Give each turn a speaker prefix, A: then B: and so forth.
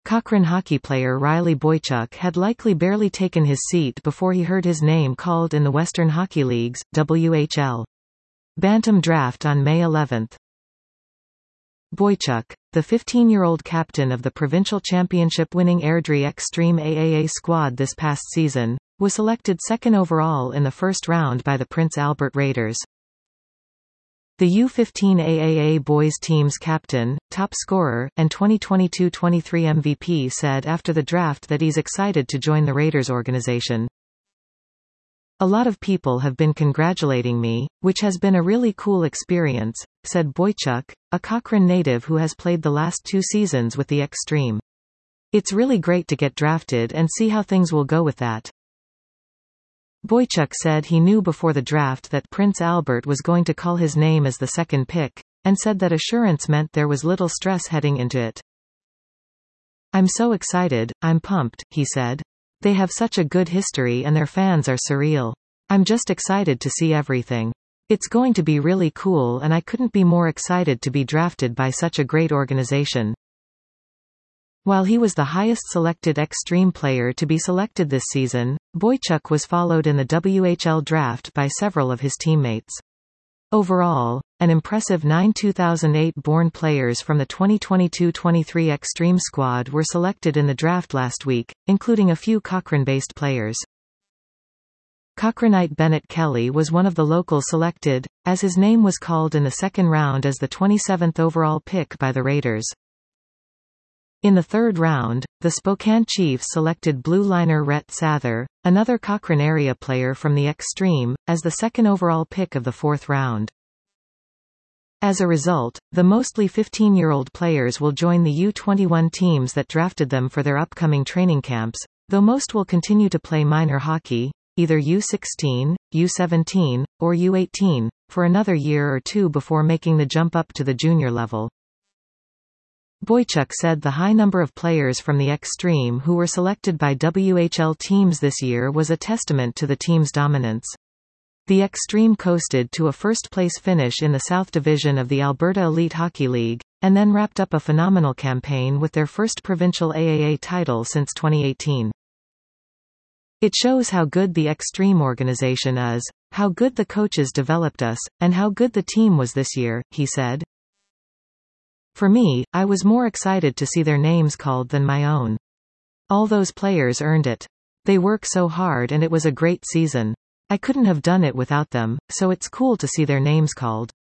A: Cochrane hockey player Riley Boychuk had likely barely taken his seat before he heard his name called in the Western Hockey League's WHL Bantam draft on May 11. Boychuk, the 15-year-old captain of the provincial championship-winning Airdrie Extreme AAA squad this past season, was selected second overall in the first round by the Prince Albert Raiders. The U15 AAA boys team's captain, top scorer, and 2022-23 MVP said after the draft that he's excited to join the Raiders organization. "A lot of people have been congratulating me, which has been a really cool experience," said Boychuk, a Cochrane native who has played the last 2 seasons with the Extreme. "It's really great to get drafted and see how things will go with that." Boychuk said he knew before the draft that Prince Albert was going to call his name as the second pick, and said that assurance meant there was little stress heading into it. "I'm so excited, I'm pumped," he said. "They have such a good history and their fans are surreal. I'm just excited to see everything. It's going to be really cool and I couldn't be more excited to be drafted by such a great organization." While he was the highest selected Extreme player to be selected this season, Boychuk was followed in the WHL draft by several of his teammates. Overall, an impressive 9 2008-born players from the 2022-23 Extreme squad were selected in the draft last week, including a few Cochrane-based players. Cochraneite Bennett Kelly was one of the locals selected, as his name was called in the second round as the 27th overall pick by the Raiders. In the third round, the Spokane Chiefs selected blue liner Rhett Sather, another Cochrane area player from the Extreme, as the second overall pick of the fourth round. As a result, the mostly 15-year-old players will join the U21 teams that drafted them for their upcoming training camps, though most will continue to play minor hockey, either U16, U17, or U18, for another year or two before making the jump up to the junior level. Boychuk said the high number of players from the Extreme who were selected by WHL teams this year was a testament to the team's dominance. The Extreme coasted to a first-place finish in the South Division of the Alberta Elite Hockey League, and then wrapped up a phenomenal campaign with their first provincial AAA title since 2018. "It shows how good the Extreme organization is, how good the coaches developed us, and how good the team was this year," he said. "For me, I was more excited to see their names called than my own. All those players earned it. They work so hard and it was a great season. I couldn't have done it without them, so it's cool to see their names called."